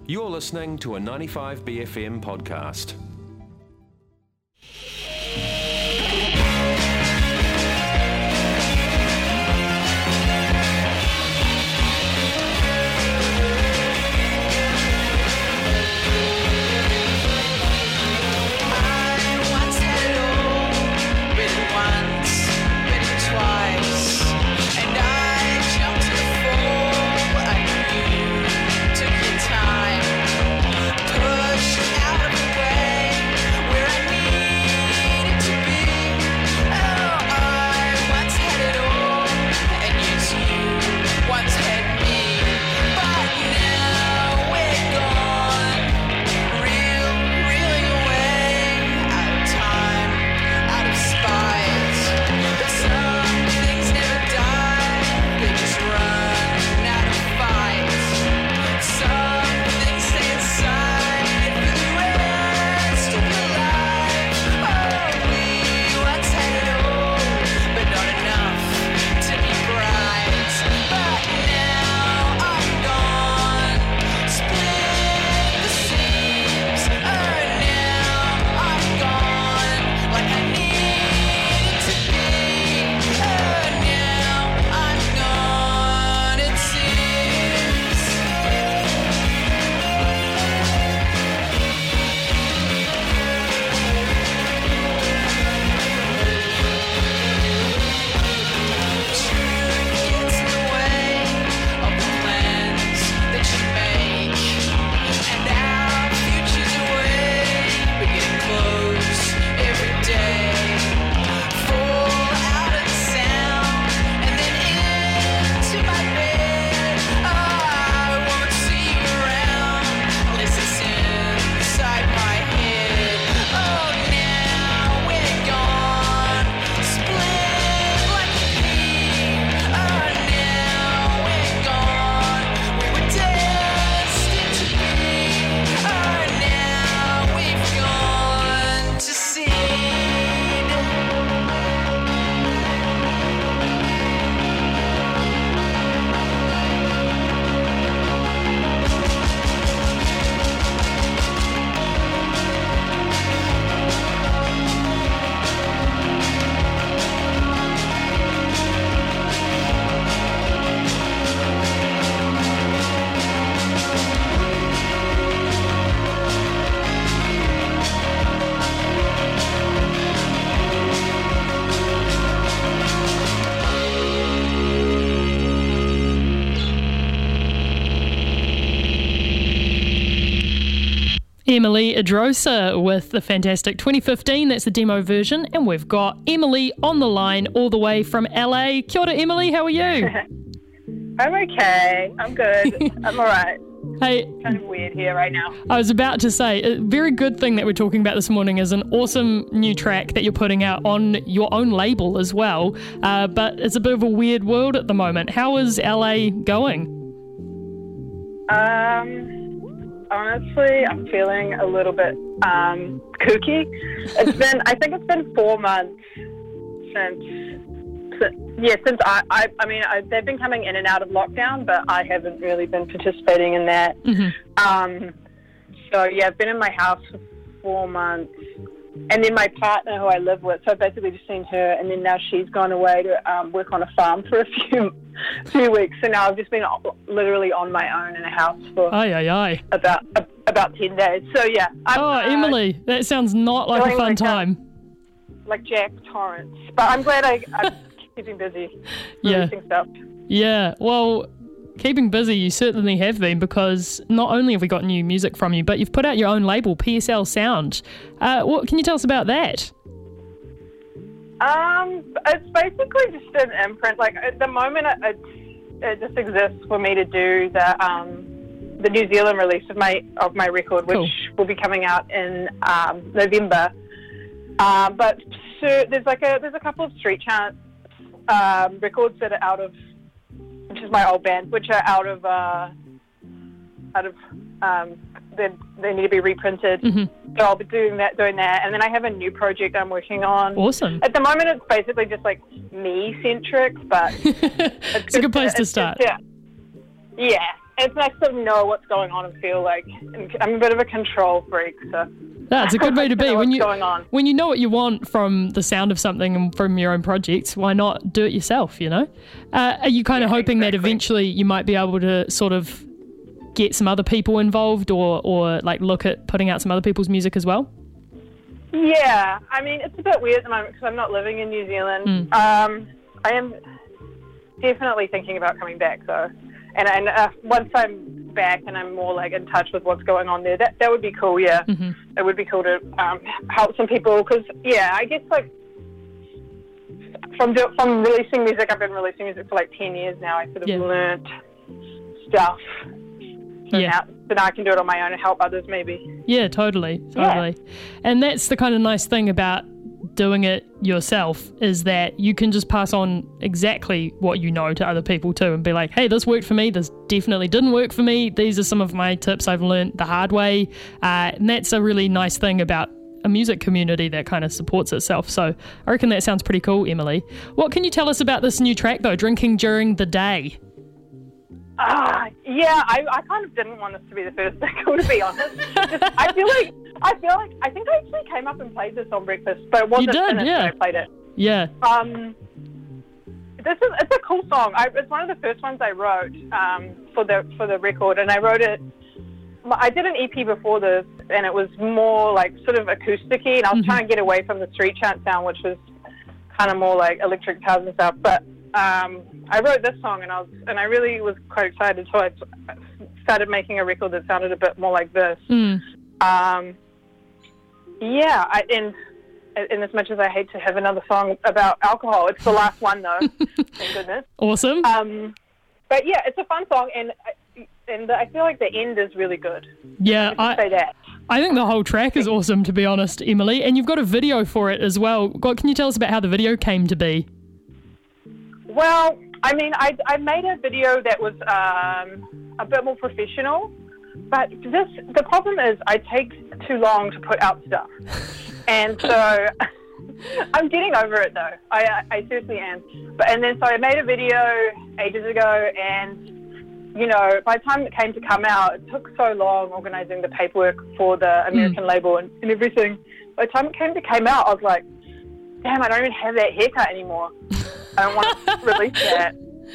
You're listening to a 95BFM podcast. Emily Idrosa with the fantastic 2015, that's the demo version, and we've got Emily on the line all the way from LA. Kia ora, Emily, how are you? I'm okay, I'm good, I'm alright. Hey, kind of weird here right now. I was about to say, a very good thing that we're talking about this morning is an awesome new track that you're putting out on your own label as well, but it's a bit of a weird world at the moment. How is LA going? Honestly, I'm feeling a little bit kooky. I think it's been 4 months since they've been coming in and out of lockdown, but I haven't really been participating in that. Mm-hmm. I've been in my house for 4 months, and then my partner who I live with, so I've basically just seen her, and then now she's gone away to work on a farm for a few weeks, so now I've just been literally on my own in a house for about 10 days. So yeah. Emily, that sounds not like a fun time. Like Jack Torrance, but I'm glad I'm keeping busy releasing stuff. Yeah, well, keeping busy you certainly have been, because not only have we got new music from you, but you've put out your own label, PSL Sound. What can you tell us about that? It's basically just an imprint. Like at the moment, it just exists for me to do the New Zealand release of my record, which will be coming out in November. But so there's a couple of street chant records that are out of, which is my old band, which are out of they need to be reprinted. Mm-hmm. So I'll be doing that, and then I have a new project I'm working on. Awesome. At the moment, it's basically just like me centric, but it's a good place to start. Yeah, it's nice to know what's going on and feel like I'm a bit of a control freak, so that's a good way to be. When you know what you want from the sound of something and from your own projects, why not do it yourself, you know? Are you kind of hoping that eventually you might be able to sort of get some other people involved or like look at putting out some other people's music as well? Yeah, I mean, it's a bit weird at the moment because I'm not living in New Zealand. I am definitely thinking about coming back, though. And once I'm back and I'm more like in touch with what's going on there, that would be cool. Yeah, it would be cool to help some people because I guess like from releasing music, I've been releasing music for like 10 years now. I sort of learnt stuff. So now I can do it on my own and help others maybe. Yeah, totally. And that's the kind of nice thing about doing it yourself is that you can just pass on exactly what you know to other people too and be like, hey, this worked for me, this definitely didn't work for me, these are some of my tips I've learned the hard way, and that's a really nice thing about a music community that kind of supports itself. So I reckon that sounds pretty cool, Emily. What can you tell us about this new track though, Drinking During the Day? I kind of didn't want this to be the first single, to be honest. I feel like I think I actually came up and played this on Breakfast, but it wasn't finished when I played it. Yeah. It's a cool song. It's one of the first ones I wrote for the record, and I wrote it. I did an EP before this, and it was more like sort of acoustic-y, and I was trying to get away from the street chant sound, which was kind of more like electric guitars and stuff. But I wrote this song, and I really was quite excited, so I started making a record that sounded a bit more like this. And as much as I hate to have another song about alcohol, it's the last one though. Thank goodness. Awesome. But yeah, it's a fun song, and I feel like the end is really good. Yeah, I say that. I think the whole track is awesome, to be honest, Emily. And you've got a video for it as well. Can you tell us about how the video came to be? Well, I mean, I made a video that was a bit more professional, but the problem is I take too long to put out stuff. And so I'm getting over it, though. I seriously am. So I made a video ages ago, and, you know, by the time it came to come out, it took so long organising the paperwork for the American label and everything. By the time it came out, I was like, damn, I don't even have that haircut anymore. I don't want to release that.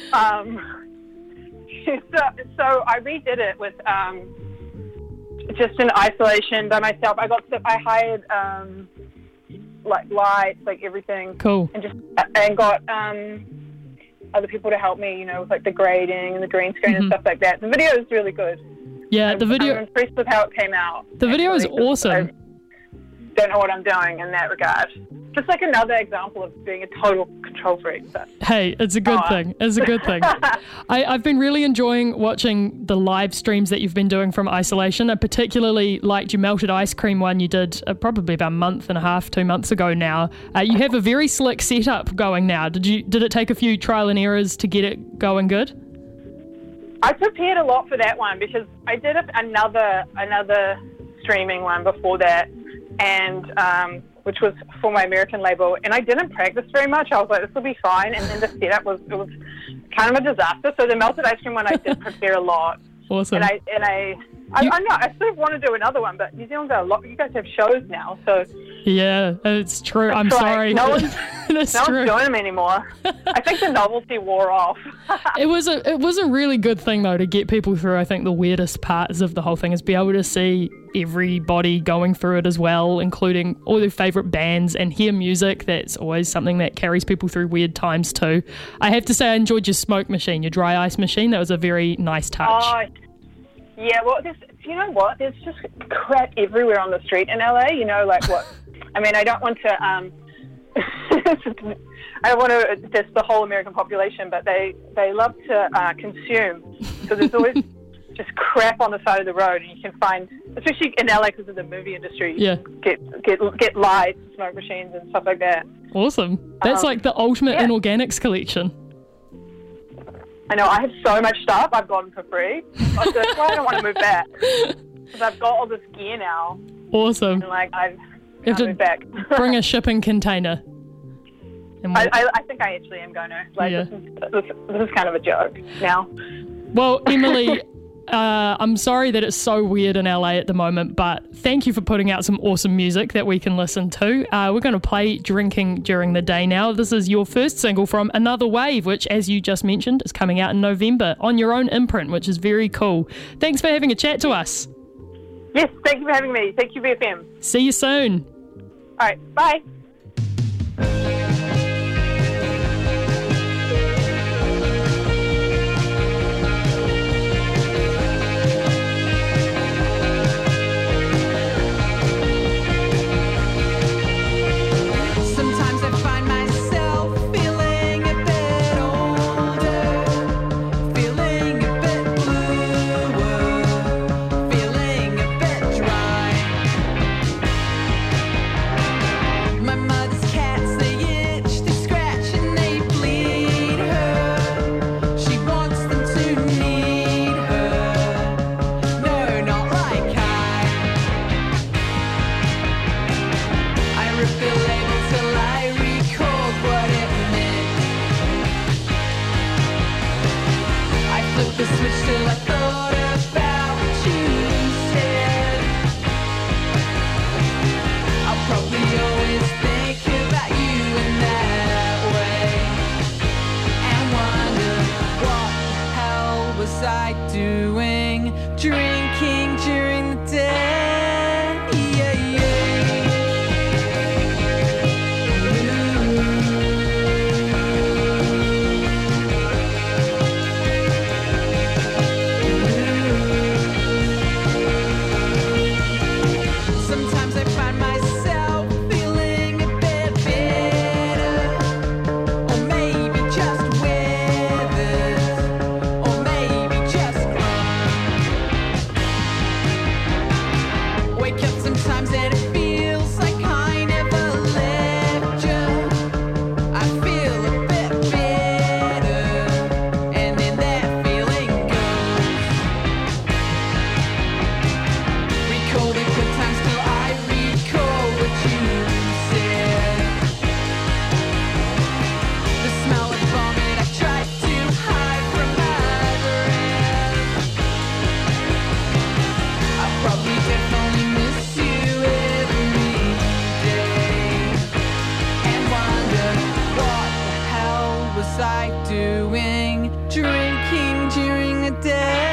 So I redid it with just in isolation by myself. I hired like lights, like everything. Cool. And got other people to help me, you know, with like the grading and the green screen and stuff like that. The video is really good. Yeah, I'm impressed with how it came out. The video is awesome. I don't know what I'm doing in that regard. Just like another example of being a total control freak. But hey, it's a good thing. It's a good thing. I've been really enjoying watching the live streams that you've been doing from isolation. I particularly liked your melted ice cream one you did probably about a month and a half, 2 months ago now. You have a very slick setup going now. Did it take a few trial and errors to get it going good? I prepared a lot for that one because I did another streaming one before that, and which was for my American label, and I didn't practice very much. I was like, this will be fine, and then the setup was kind of a disaster. So the melted ice cream one, I did prepare a lot. Awesome. And I know I sort of want to do another one, but New Zealand's got a lot. You guys have shows now, so yeah, it's true. I'm sorry. No one's doing them anymore. I think the novelty wore off. It was a really good thing though to get people through. I think the weirdest parts of the whole thing is be able to see everybody going through it as well, including all their favourite bands, and hear music. That's always something that carries people through weird times too. I have to say I enjoyed your smoke machine, your dry ice machine. That was a very nice touch. Yeah, well, you know what? There's just crap everywhere on the street in LA. You know, like what? I mean, I don't want to. I don't want to diss the whole American population, but they love to consume. So there's always just crap on the side of the road, and you can find, especially in LA because of the movie industry. Yeah. Get lights, smoke machines, and stuff like that. Awesome. That's like the ultimate in organics collection. I know, I have so much stuff I've gotten for free. So that's why I don't want to move back. Because I've got all this gear now. Awesome. And I can't move back. Bring a shipping container. I think I actually am going to. This is kind of a joke now. Well, Emily, I'm sorry that it's so weird in LA at the moment, but thank you for putting out some awesome music that we can listen to. We're going to play Drinking During the Day now. This is your first single from Another Wave, which, as you just mentioned, is coming out in November on your own imprint, which is very cool. Thanks for having a chat to us. Yes, thank you for having me. Thank you, BFM. See you soon. All right, bye. Drinking during the day, Sometimes I find myself feeling a bit bitter, or maybe just withered, or maybe just wake up sometimes and it feels like I never left you. I feel a bit bitter, and then that feeling goes. Recall the good times till I recall what you said. The smell of vomit I tried to hide from my breath. I probably definitely miss you every day, and wonder what the hell was I doing, drinking during the day.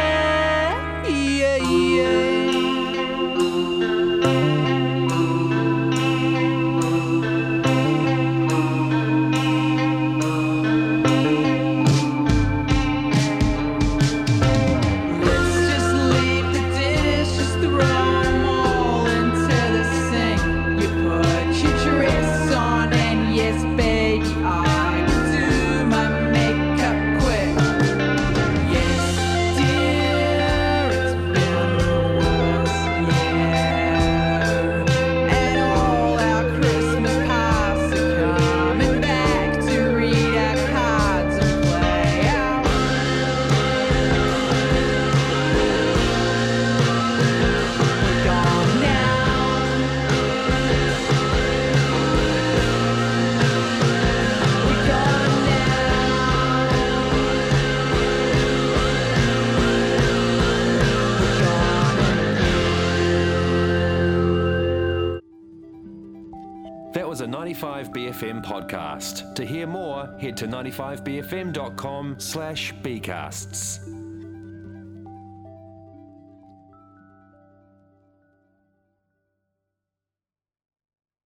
Let's just leave the dishes, throw 'em all into the sink. You put your dress on, and yes, baby, I will do my makeup quick. Yes, dear, it's been the worst year, and all our Christmas past are coming back to read our cards and play out. We're gone now. We're gone That was a 95BFM podcast. To hear more, head to 95bfm.com/bcasts.